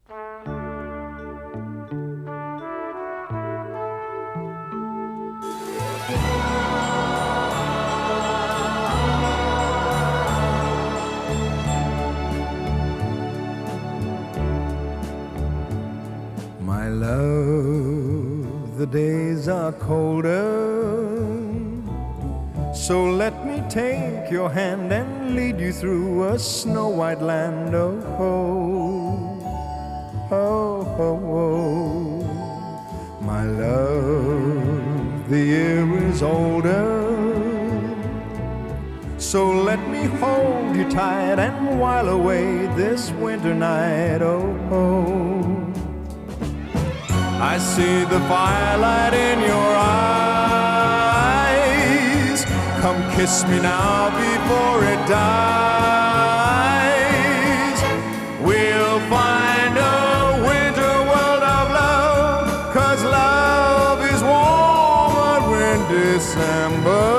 My love, the days are colder, so let me take your hand and lead you through a snow-white land. Oh, oh, oh, oh, oh. My love, the year is older, so let me hold you tight and while away this winter night. Oh, oh. I see the firelight in your eyes. Come kiss me now before it dies. We'll find a winter world of love, 'cause love is warmer in December.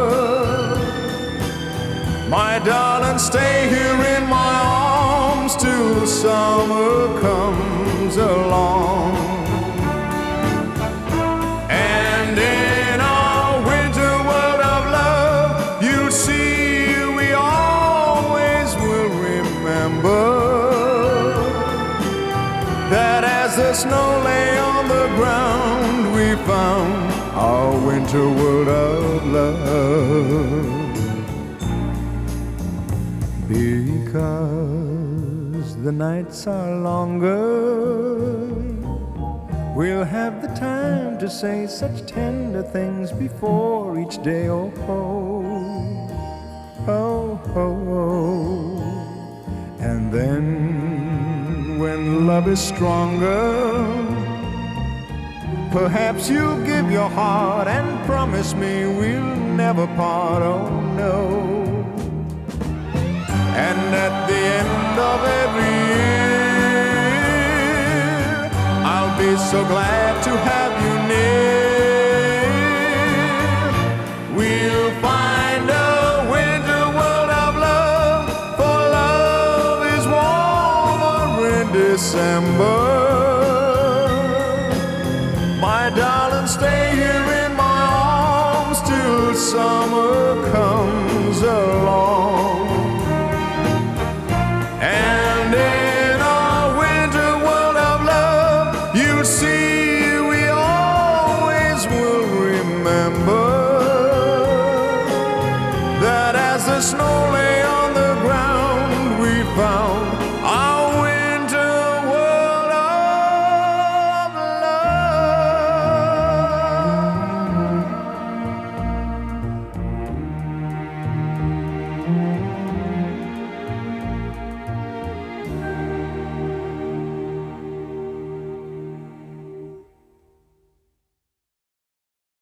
My darling, stay here in my arms till summer comes along. As the snow lay on the ground, we found our winter world of love. Because the nights are longer, we'll have the time to say such tender things before each day. Oh, oh, oh, oh, oh. And then when love is stronger, perhaps you'll give your heart and promise me we'll never part. Oh no. And at the end of every year, I'll be so glad to have you near. We'll find a winter world of love, for love is warmer in December. My darling, stay here in my arms till summer comes.